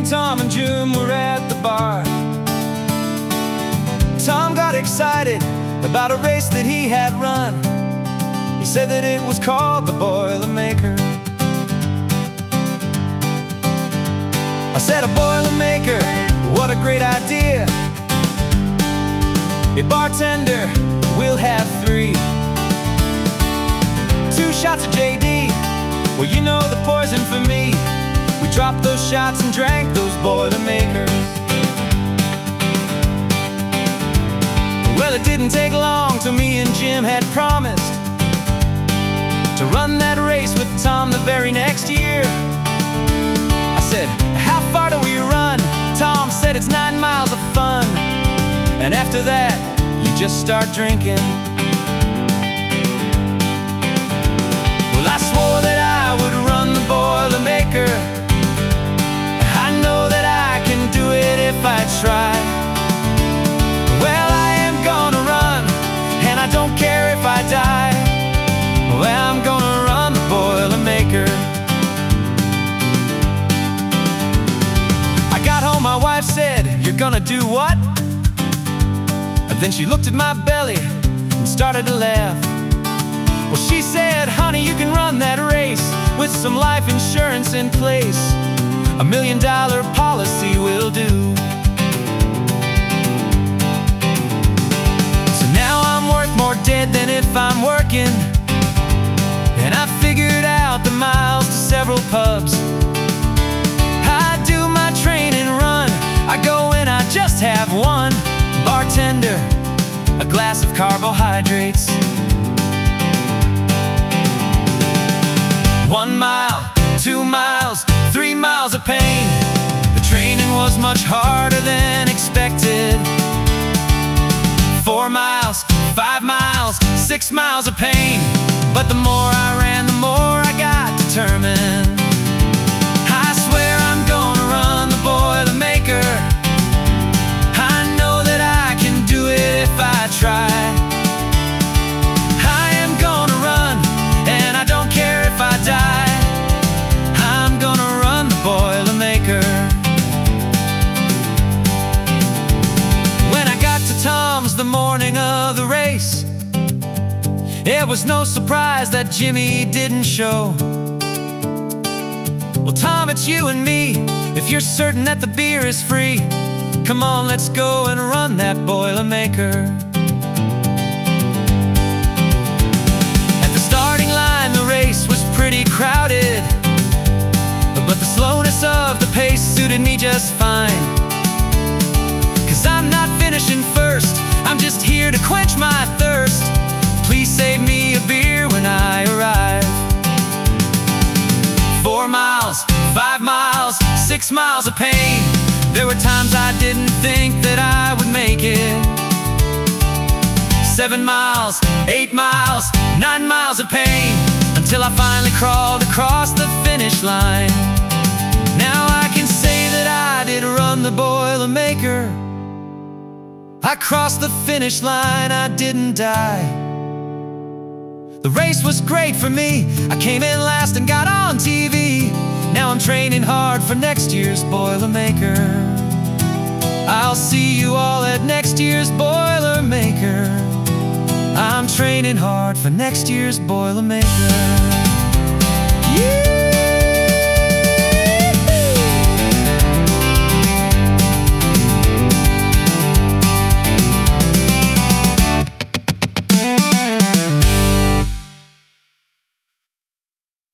Tom and Jim were at the bar. Tom got excited about a race that he had run. He said that it was called the Boilermaker. I said, a Boilermaker, what a great idea. Hey bartender, we'll have 3. 2 shots of JD, well you know the poison for me. We dropped those shots and drank those Boilermakers. Well, it didn't take long till me and Jim had promised to run that race with Tom the very next year. I said, how far do we run? Tom said, it's 9 miles of fun. And after that, you just start drinking. Well, I swore that I would run the Boilermaker. I know that I can do it if I try. Well, I am gonna run, and I don't care if I die. Well, I'm gonna run the Boilermaker. I got home, my wife said, you're gonna do what? And then she looked at my belly and started to laugh. Well, she said, honey, you can run that race with some life insurance in place. $1 million policy will do. So now I'm worth more dead than if I'm working. And I figured out the miles to several pubs. I do my train and run. I go and I just have one. Bartender, a glass of carbohydrates. 1 mile, 2 miles, 3 miles of pain. The training was much harder than expected. 4 miles, 5 miles, 6 miles of pain. But the more I ran, the more I got determined. I swear I'm gonna run the Boilermaker. I know that I can do it if I try. I am gonna run, and I don't care if I die. I'm gonna run the Boilermaker. When I got to Tom's the morning of the race, it was no surprise that Jimmy didn't show. Well, Tom, it's you and me. If you're certain that the beer is free, come on, let's go and run that Boilermaker. At the starting line, the race was pretty crowded, but the slowness of the pace suited me just fine. 'Cause I'm not finishing first, I'm just here to quench my thirst. Please save me a beer when I arrive. 4 miles, 5 miles, 6 miles of pain. There were times I didn't think that I would make it. 7 miles, 8 miles, 9 miles of pain, until I finally crawled across the finish line. Now I can say that I did run the Boilermaker. I crossed the finish line, I didn't die. The race was great for me. I came in last and got on TV. Now I'm training hard for next year's Boilermaker. I'll see you all at next year's Boilermaker. I'm training hard for next year's Boilermaker.